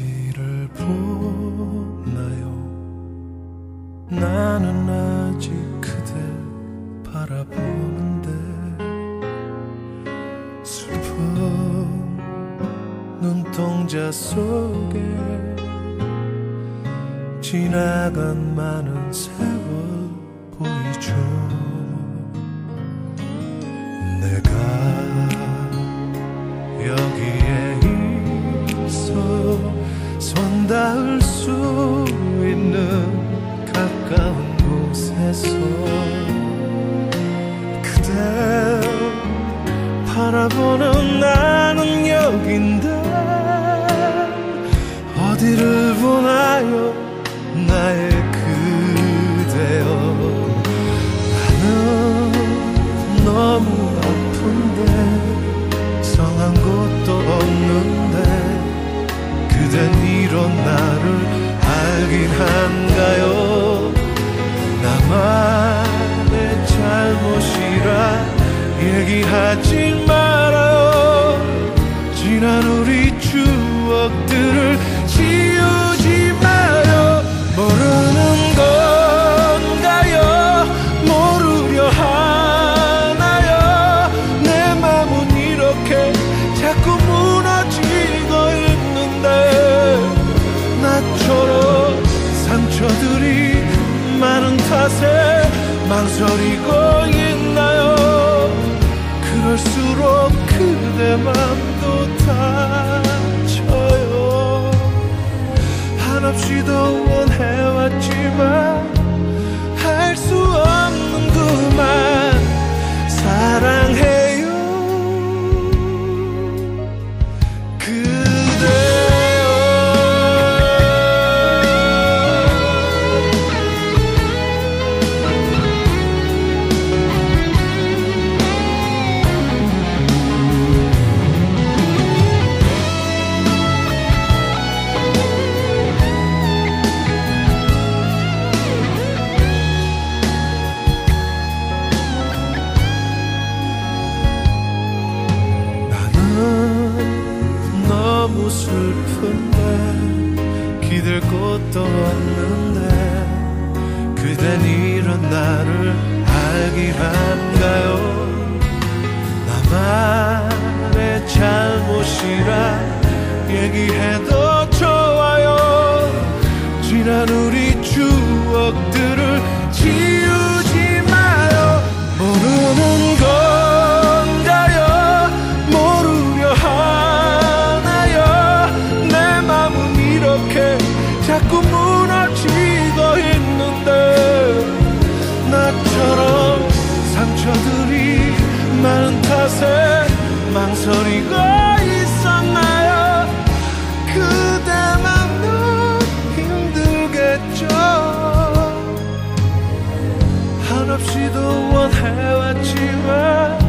어디를 보나요? 나는 아직 그댈 바라보는데 슬픈 눈동자 속에 지나간 많은 세월 보이죠. 내가 여기에 있어 손 닿을 수 있는 가까운 곳에서 그댈 바라보는 나는 여긴데 어디를 보나요 나의 그대여. 나는 너무 아픈데 성한 곳도 없는데 그댄 이런 나를 알긴 한가요. 나만의 잘못이라 얘기하지 말아요. 지난 우리 추억들을 지우지 마요. 모르는 건가요? 모르려 하나요? 내 맘은 이렇게 자꾸 무너지고 있는데 나처럼 상처들이 많은 탓에 망설이고 있나요? 그럴수록 그대 맘도 다쳐요. 한없이도 원해왔지만 할 수 없는 그만 사랑해요 그대여. 너무 슬픈데 기댈 곳도 없는데 그댄 이런 나를 알긴 한가요? 나만의 잘못이라 얘기해도 좋아요. 지난 우리 추억들을 지우지 마요. 모르는 건가요? 모르려 하나요? 내 맘은 이렇게 자꾸 무너지고 있는데 나처럼 상처들이 많은 탓에 망설이고 있었나요? 그대 맘도 힘들겠죠. 한없이도 원해왔지만